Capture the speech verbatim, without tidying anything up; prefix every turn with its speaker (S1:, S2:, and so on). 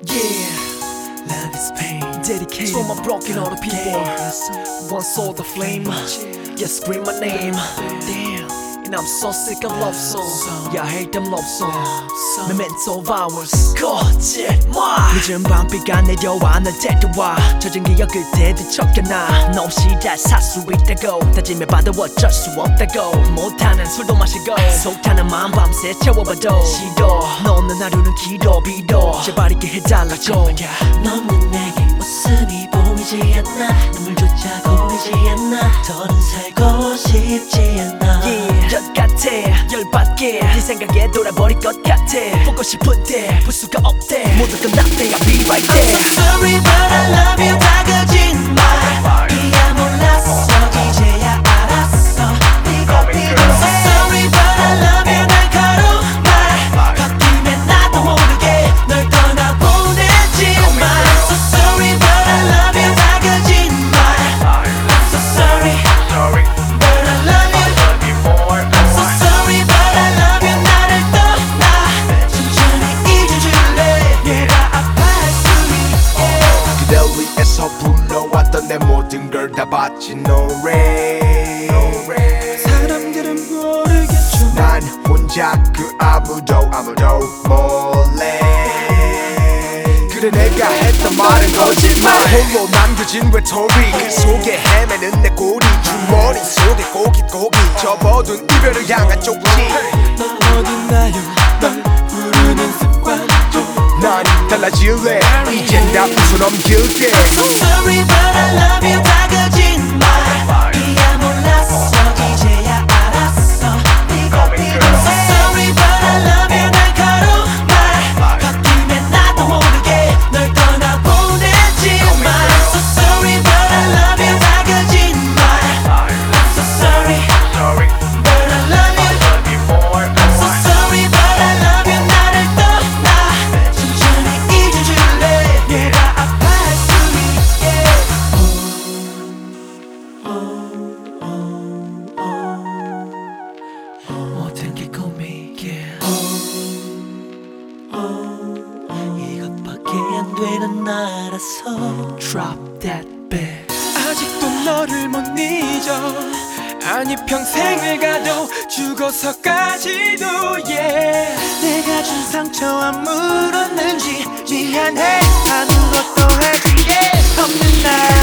S1: Yeah, love is pain. Dedicated to all my broken hearted people. One soul the flame. Yeah, scream my name. Damn, and I'm so sick of love songs. Yeah, I hate them love songs. Memento of ours. 거짓말. 늦은 밤비가 내려와 널 데려와 젖은 기억 끝에 뒤척여놔. 너 없이 잘 살 수 있다고 다짐해봐도 어쩔 수 없다고. 못하는 술도 마시고 속 타는 마음 밤새 채워봐도 싫어. 너 없는 하루는 길어 빌어 제발 있게 해달라고.
S2: 너는 내게 웃음이 보이지 않나. 눈물조차 고이지 않나. 더는 살고 싶지 않아.
S1: Yeah, 열 같아 열받게 네 생각에 돌아버릴 것 같아. 보고 싶은데 볼 수가 없대. 모두 끝났대 I'll be right there.
S2: I'm so sorry but I love you. 다 거짓말 이야 몰랐어 이제야 알았어 네가 필요해. I'm so sorry but I love you. 날카로운 말 바뀌면 나도 모르게 널 떠나보내지만 I'm so sorry but I love you. 다 거짓말 I'm so sorry but I love you. I'm so sorry but I love you. 나를 떠나 천천히 잊어줄래. 내가 아파할 수 있게.
S3: 그댈 위해서 불러왔던 내 모든 걸 다 바친 노래.
S1: 사람들은 모르겠죠.
S3: 난 혼자 그 아무도 아무도 몰래. 그래 내가 했던 말은 거짓말. 홀로 남겨진 외톨이 그 속에 헤매는 내 꼬리. 주머니 속에 고깃고기 접어둔 이별을 향한 쪽지.
S1: 넌 어딨나요 널 부르는 습관 좀.
S3: 난 달라질래 이젠 다 웃어넘길게.
S2: So sorry but I love you. 다 거짓말 이야 몰랐어 이제야 알았어 네가 필요해. So sorry but I love you. 날카로운 말 바뀌면 나도 모르게 널 떠나보내지만 I'm so sorry but I love you. 다 거짓말 I'm so sorry but I love you. I'm so sorry but I love you. 나를 떠나 천천히 잊어줄래. 내가 아파할 수 있게.
S1: 모든 게 꿈이게
S2: 이것밖에 안 되는 나라서
S1: Drop that bass.
S4: 아직도 너를 못 잊어. 아니 평생을 가도 죽어서까지도 yeah. 내가 준 상처 아물었는지 미안해. 아무것도 할 기회 없는 날